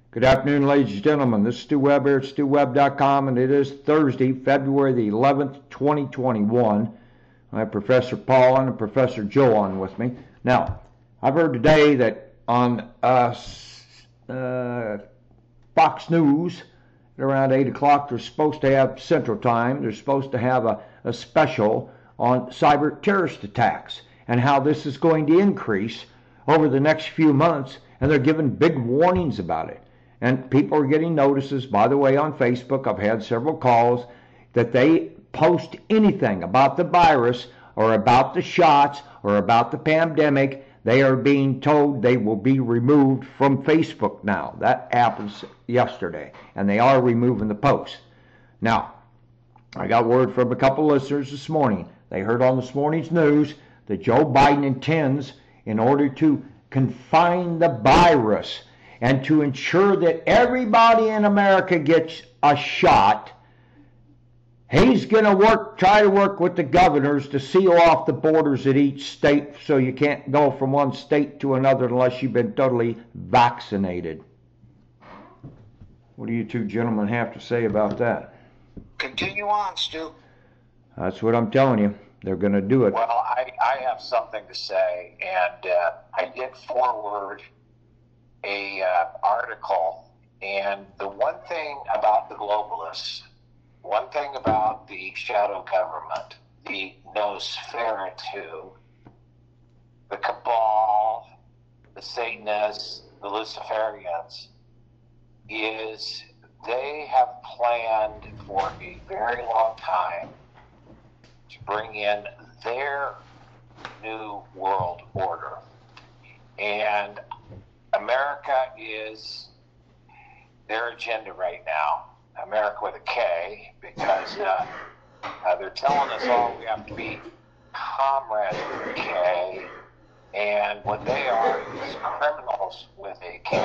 Good afternoon, ladies and gentlemen. This is Stu Webb here at StuWebb.com, and it is Thursday, February the 11th, 2021. I have Professor Paul and Professor Joe on with me. Now, I've heard today that on Fox News at around 8 o'clock, they're supposed to have Central Time, they're supposed to have a special on cyber terrorist attacks and how this is going to increase over the next few months, and they're giving big warnings about it. And people are getting notices, by the way, on Facebook. I've had several calls that they post anything about the virus or about the shots or about the pandemic. They are being told they will be removed from Facebook now. That happened yesterday, and they are removing the post. Now, I got word from a couple listeners this morning. They heard on this morning's news that Joe Biden intends, in order to confine the virus and to ensure that everybody in America gets a shot, he's going to try to work with the governors to seal off the borders at each state so you can't go from one state to another unless you've been totally vaccinated. What do you two gentlemen have to say about that? Continue on, Stu. That's what I'm telling you. They're going to do it. Well, I have something to say, and I did forward a article, and the one thing about the globalists, one thing about the shadow government, the Nosferatu, the cabal, the Satanists, the Luciferians, is they have planned for a very long time to bring in their new world order. And America is their agenda right now. America with a K, because they're telling us all we have to be comrades with a K, and what they are is criminals with a K,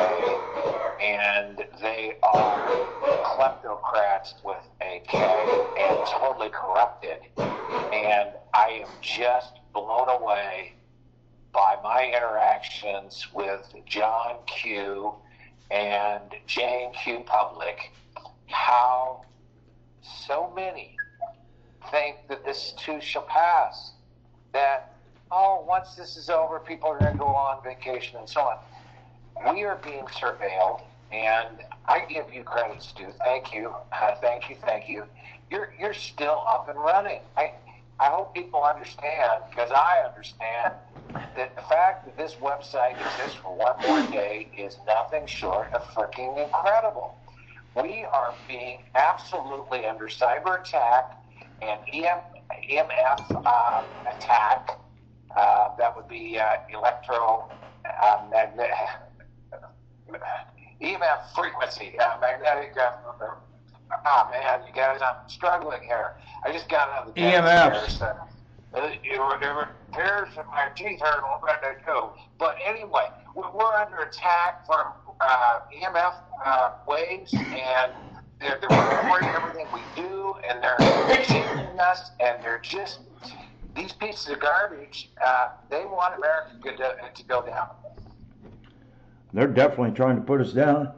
and they are kleptocrats with a K, and totally corrupted. And I am just blown away by my interactions with John Q and Jane Q Public, how so many think that this too shall pass, that, oh, once this is over, people are going to go on vacation and so on. We are being surveilled, and I give you credit, Stu. Thank you. Thank you. You're still up and running. I hope people understand, because I understand, that the fact that this website exists for one more day is nothing short of freaking incredible. We are being absolutely under cyber attack and EMF attack. That would be EMF frequency, magnetic. Man, you guys, I'm struggling here. I just got out of the EMF. There's my teeth hurt a little bit too. But anyway, we're under attack from EMF waves, and they're recording everything we do, and they're cheating us, and they're just these pieces of garbage. They want America to go down. They're definitely trying to put us down.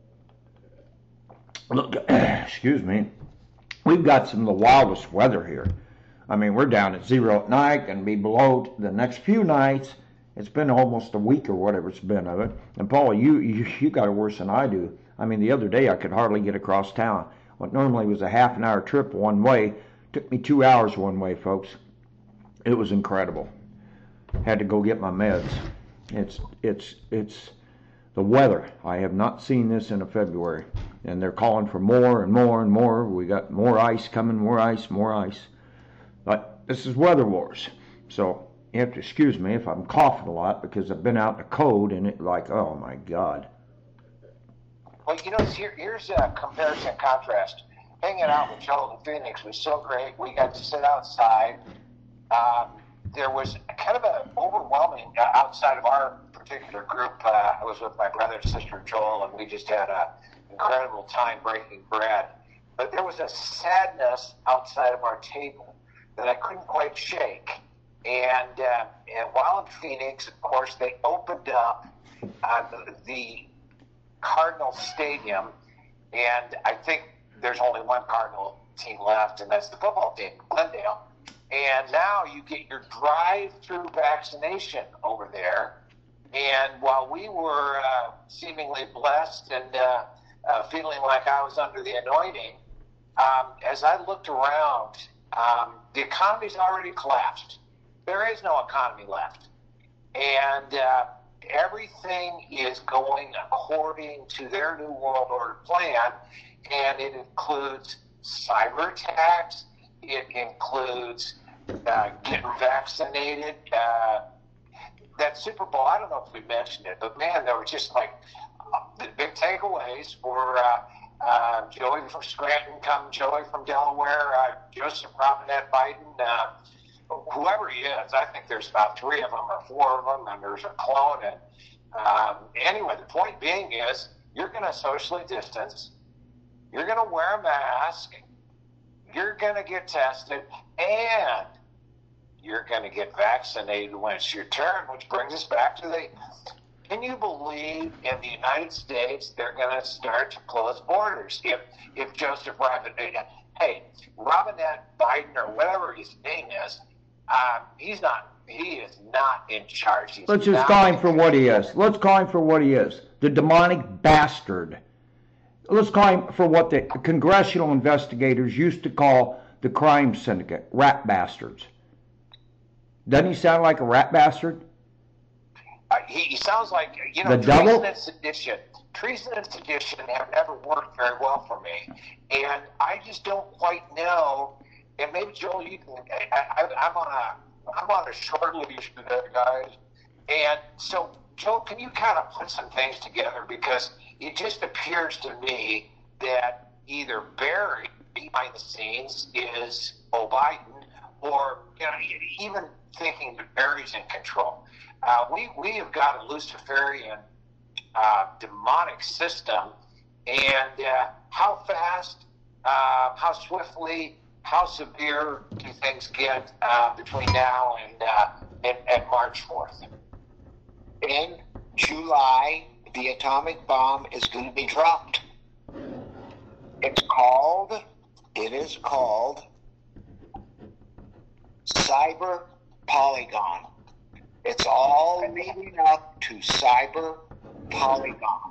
Look, excuse me, we've got some of the wildest weather here. I mean, we're down at 0 at night and be below the next few nights. It's been almost a week or whatever it's been of it. And Paul, you got it worse than I do. I mean, the other day I could hardly get across town. What normally was a half an hour trip one way took me 2 hours one way, folks. It was incredible. Had to go get my meds. It's the weather. I have not seen this in a February. And they're calling for more and more and more. We got more ice coming, more ice. But this is Weather Wars. So you have to excuse me if I'm coughing a lot, because I've been out in the cold and it like, oh my God. Well, here's a comparison and contrast. Hanging out with Joel in Phoenix was so great. We got to sit outside. There was kind of an overwhelming, outside of our particular group, I was with my brother and sister Joel, and we just had an incredible time breaking bread. But there was a sadness outside of our table that I couldn't quite shake. And while in Phoenix, of course, they opened up the Cardinal Stadium, and I think there's only one Cardinal team left, and that's the football team, Glendale. And now you get your drive-through vaccination over there. And while we were seemingly blessed and feeling like I was under the anointing, as I looked around, the economy's already collapsed. There is no economy left. And everything is going according to their New World Order plan, and it includes cyber attacks. It includes getting vaccinated. That Super Bowl, I don't know if we mentioned it, but man, there were just like the big takeaways for Joey from Scranton, Joey from Delaware, Joseph Robinette Biden, whoever he is. I think there's about 3 of them or 4 of them, and there's a clone. And anyway, the point being is you're going to socially distance. You're going to wear a mask. You're going to get tested, and you're going to get vaccinated when it's your turn, which brings us back to can you believe in the United States they're going to start to close borders? If Joseph Robinette Biden or whatever his name is, he is not in charge. Let's just call him for what he is. Let's call him for what he is. The demonic bastard. Let's call him for what the congressional investigators used to call the crime syndicate, rat bastards. Doesn't he sound like a rat bastard? He sounds like, the devil? Treason and sedition have never worked very well for me. And I just don't quite know. And maybe, Joel, you can, I'm on a short leash today, guys. And so, Joel, can you kind of put some things together? Because it just appears to me that either Barry behind the scenes is Biden, or even thinking that Barry's in control. We have got a Luciferian demonic system, and how fast, how swiftly, how severe do things get between now and March 4th? In July, the atomic bomb is going to be dropped. It is called Cyber Polygon. It's all leading up to Cyber Polygon.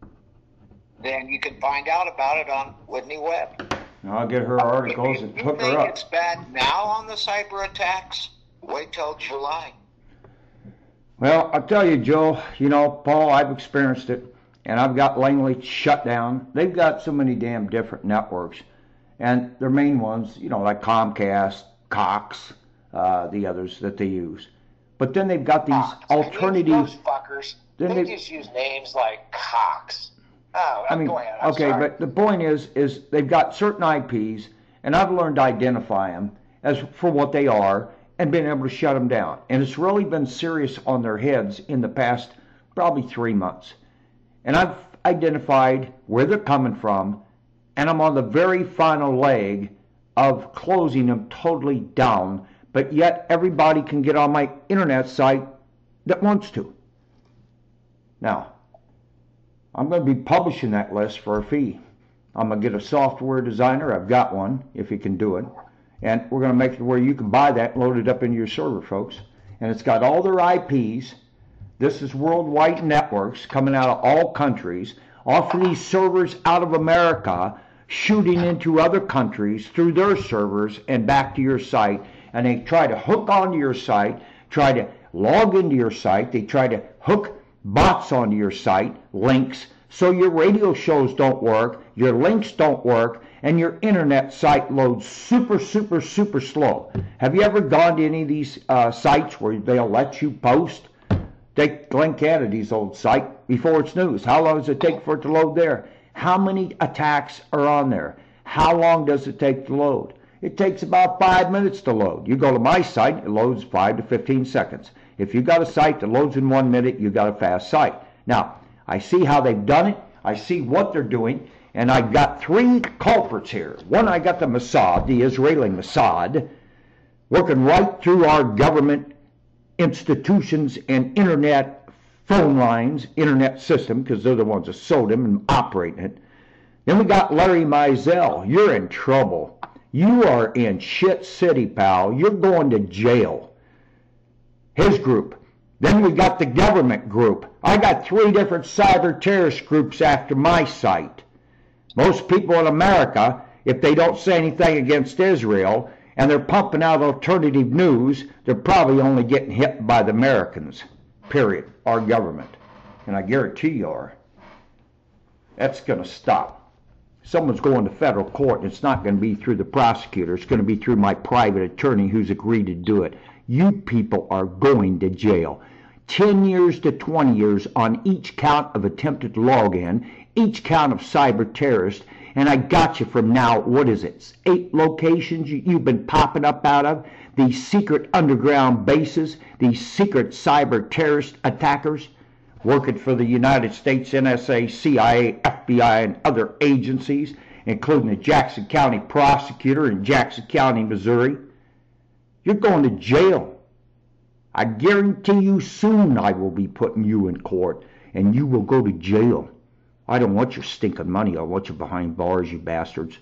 Then you can find out about it on Whitney Webb. I'll get her articles and hook her up. If it's bad now on the cyber attacks, wait till July. Well, I'll tell you, Joe, Paul, I've experienced it, and I've got Langley shut down. They've got so many damn different networks, and their main ones, like Comcast, Cox, the others that they use. But then they've got these alternative... Those fuckers, they just use names like Cox. Oh, go ahead. I'm sorry. But the point is they've got certain IPs, and I've learned to identify them as for what they are and been able to shut them down. And it's really been serious on their heads in the past probably 3 months. And I've identified where they're coming from, and I'm on the very final leg of closing them totally down, but yet everybody can get on my internet site that wants to. Now, I'm going to be publishing that list for a fee. I'm going to get a software designer. I've got one, if he can do it. And we're going to make it where you can buy that and load it up into your server, folks. And it's got all their IPs. This is worldwide networks coming out of all countries, off of these servers out of America, shooting into other countries through their servers and back to your site. And they try to hook onto your site, try to log into your site. They try to hook bots onto your site, links, so your radio shows don't work, your links don't work, and your internet site loads super, super, super slow. Have you ever gone to any of these sites where they'll let you post? Take Glenn Kennedy's old site before it's news. How long does it take for it to load there? How many attacks are on there? How long does it take to load? It takes about 5 minutes to load. You go to my site, it loads 5 to 15 seconds. If you've got a site that loads in 1 minute, you've got a fast site. Now, I see how they've done it. I see what they're doing. And I've got 3 culprits here. One, I got the Mossad, the Israeli Mossad, working right through our government institutions and internet phone lines, internet system, because they're the ones that sold them and operating it. Then we got Larry Mizell. You're in trouble. You are in shit city, pal. You're going to jail. His group. Then we got the government group. I got 3 different cyber terrorist groups after my site. Most people in America, if they don't say anything against Israel and they're pumping out alternative news, they're probably only getting hit by the Americans, period, our government. And I guarantee you are. That's going to stop. Someone's going to federal court, and it's not going to be through the prosecutor. It's going to be through my private attorney who's agreed to do it. You people are going to jail. 10 years to 20 years on each count of attempted login, each count of cyber terrorist, and I got you from now, what is it, 8 locations you've been popping up out of, these secret underground bases, these secret cyber terrorist attackers, working for the United States NSA, CIA, FBI, and other agencies, including the Jackson County prosecutor in Jackson County, Missouri. You're going to jail. I guarantee you soon I will be putting you in court, and you will go to jail. I don't want your stinking money. I want you behind bars, you bastards.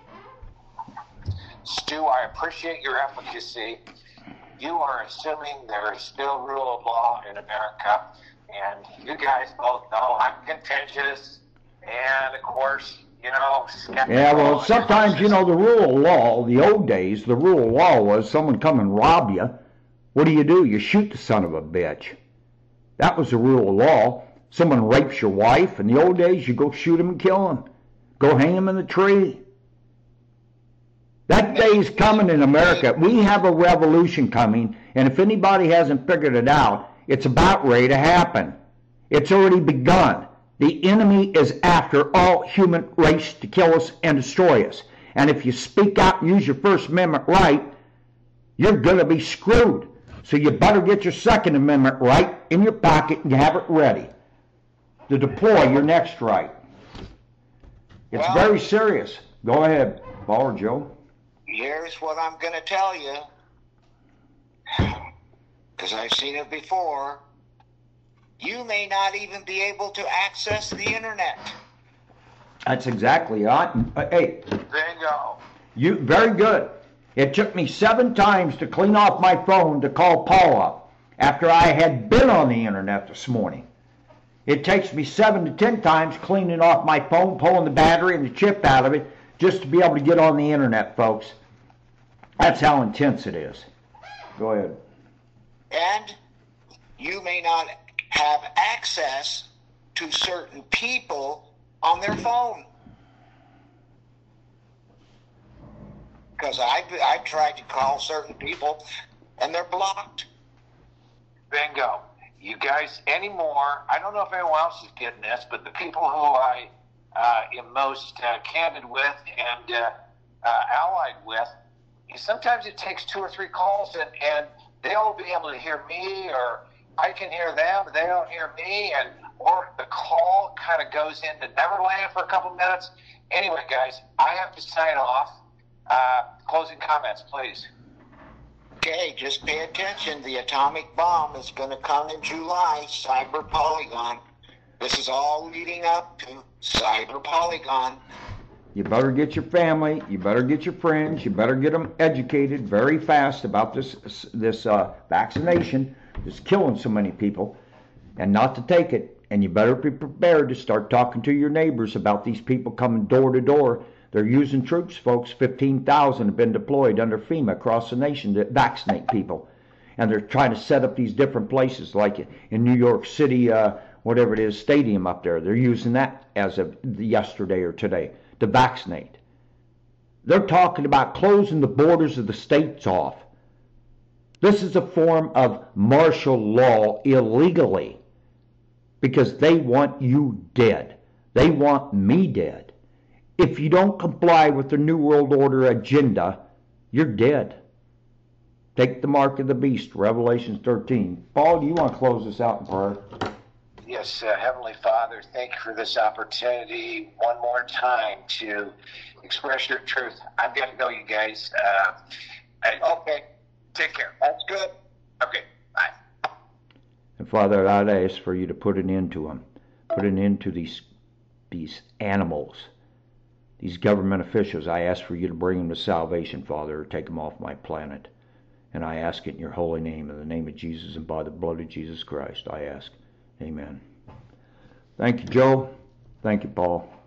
Stu, I appreciate your efficacy. You are assuming there is still rule of law in America, and you guys both know I'm contentious, and of course, skeptical. Yeah, well, sometimes, the rule of law, the old days, the rule of law was someone come and rob you. What do? You shoot the son of a bitch. That was the rule of law. Someone rapes your wife, in the old days, you go shoot him and kill him. Go hang him in the tree. That day is coming in America. We have a revolution coming, and if anybody hasn't figured it out, it's about ready to happen. It's already begun. The enemy is after all human race to kill us and destroy us. And if you speak out and use your First Amendment right, you're going to be screwed. So you better get your Second Amendment right in your pocket and have it ready to deploy your next right. It's very serious. Go ahead, Paul or Joe. Here's what I'm going to tell you, because I've seen it before. You may not even be able to access the internet. That's exactly right. Hey, Bingo. You very good. It took me 7 times to clean off my phone to call Paul up after I had been on the internet this morning. It takes me 7 to 10 times cleaning off my phone, pulling the battery and the chip out of it just to be able to get on the internet, folks. That's how intense it is. Go ahead. And you may not have access to certain people on their phone. Because I've tried to call certain people, and they're blocked. Bingo. You guys anymore, I don't know if anyone else is getting this, but the people who I am most candid with and allied with, sometimes it takes 2 or 3 calls, and they'll be able to hear me, or I can hear them, but they don't hear me, or the call kind of goes into Neverland for a couple minutes. Anyway, guys, I have to sign off. Closing comments, please. Okay, just pay attention. The atomic bomb is going to come in July, Cyber Polygon. This is all leading up to Cyber Polygon. You better get your family, you better get your friends, you better get them educated very fast about this vaccination that's killing so many people, and not to take it. And you better be prepared to start talking to your neighbors about these people coming door to door. They're using troops, folks. 15,000 have been deployed under FEMA across the nation to vaccinate people. And they're trying to set up these different places, like in New York City, whatever it is, stadium up there. They're using that as of yesterday or today to vaccinate. They're talking about closing the borders of the states off. This is a form of martial law illegally because they want you dead. They want me dead. If you don't comply with the New World Order agenda, you're dead. Take the mark of the beast, Revelation 13. Paul, do you want to close this out in prayer? Yes, Heavenly Father, thank you for this opportunity one more time to express your truth. I'm going to go, you guys. Okay. Take care. That's good. Okay, bye. Father, I'd ask for you to put an end to them. Put an end to these animals, these government officials. I ask for you to bring them to salvation, Father, or take them off my planet. And I ask it in your holy name, in the name of Jesus and by the blood of Jesus Christ, I ask. Amen. Thank you, Joe. Thank you, Paul.